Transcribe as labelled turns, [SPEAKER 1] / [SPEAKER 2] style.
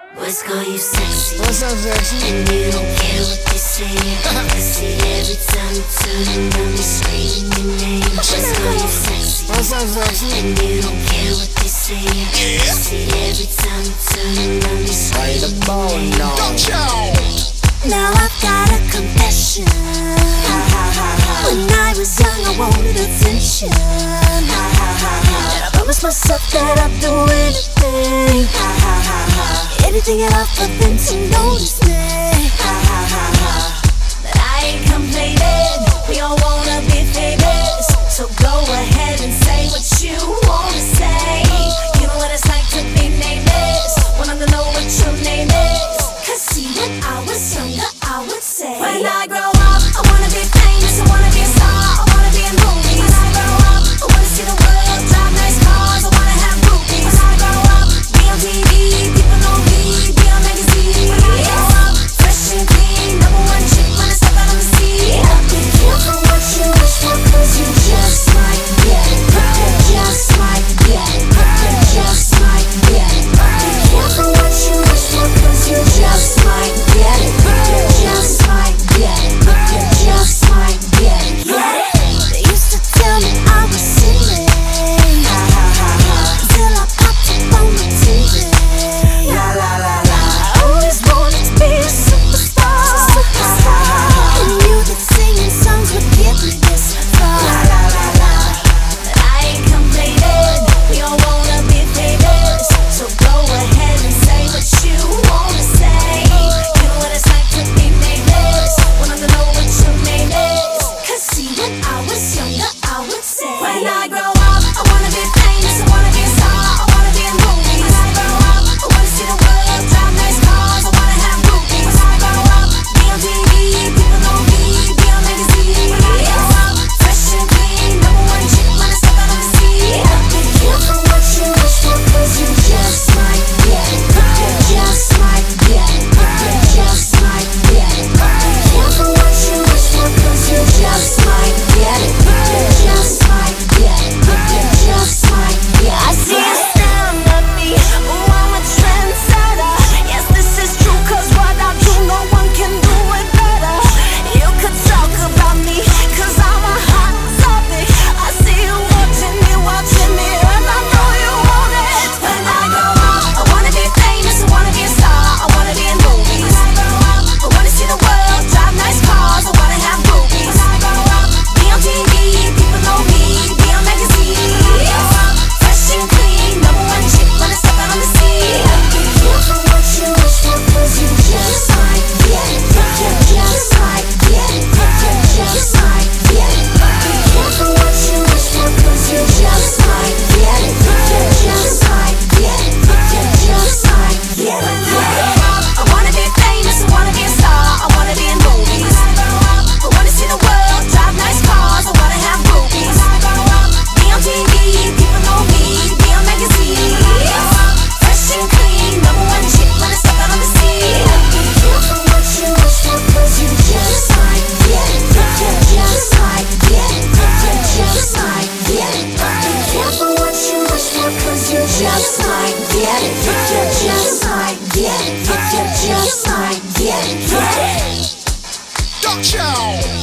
[SPEAKER 1] Boys call you sexy.
[SPEAKER 2] What's up, sexy?
[SPEAKER 1] And you don't care what they say. I see every time you turn around, they screaming your name. Boys call you sexy.
[SPEAKER 2] What's up, sexy?
[SPEAKER 1] And you don't care what they say. I see every time you turn around, they screaming your name. Now I've got a confession. When I was young, I wanted attention. And I promised myself that I'd do anything at all for them to notice me. But I ain't complaining. We all wanna be famous, so go ahead and say what you wanna say. You know what it's like to be nameless, wanna know what your name is. Cause see, when I was younger, I would say, when I grow up, I wanna be famous, I wanna be a star, I wanna be in movies. When I grow up, I wanna see the world, drive nice cars, I wanna have groupies. When I grow up, be on TV, people know me, be on magazines. When I grow up, fresh and clean, #1 chick when I step out on the scene. Be careful what you wish for, cause you just might get it. You just might get it. You just might get it. Be careful what you wish for, cause you just might get it. You just might get it. You just might get it. They used to tell me I was silly, till I popped up on the TV. I always wanted to be a superstar, and knew that singing songs would get me this far. But I ain't complaining. We all wanna be famous, so go ahead and say what you wanna say. You know what it's like to be nameless, wanna know what your name is. Cause see, when I was younger, I would say, when I grow up, I wanna be famous, I wanna be a star, I wanna be in movies. When I grow up, I wanna see the world, drive nice cars, I wanna have groupies. When I grow up, be on TV, people know me, be on magazines. When I grow up, fresh and clean, #1 chick when I step out on the scene. Be careful what you wish for, cause you just might get it. You just might get it. You just might get it. Be careful what you wish for, cause you just might get it. You just might get it. You just might get it. I see you staring at me. Ooh, I'm a trendsetter. Yes, this is true, cause what I do, no one can do it better. You could talk about me, cause I'm a hot topic. I see you watching me, and I know you want it. When I grow up, I wanna be famous, I wanna be a star, I wanna be in movies. When I grow up, I wanna see the world, drive nice cars, I wanna have groupies. When I grow up, be on TV, people know me, be on magazines. Fresh and clean, #1 chick when I step out on the scene. Be careful what you wish for, cause you just might get it. You just might get it. You just might get it. Be careful what you wish for, cause you just might get it. You just might get it. You just might get it. When I grow up, I wanna be famous, I wanna be a star, I wanna be in movies. When I grow up, I wanna see the world, drive nice cars, I wanna have groupies. When I grow up, be on TV, people know me, be on magazines. Fresh and clean, #1 chick when I step out on the scene. Be careful what you wish for, cause you just might get it. You just might get it. You just might get it. Be careful what you wish for, cause you just might get it. You just might get it. You just might get it.
[SPEAKER 2] Dutch out.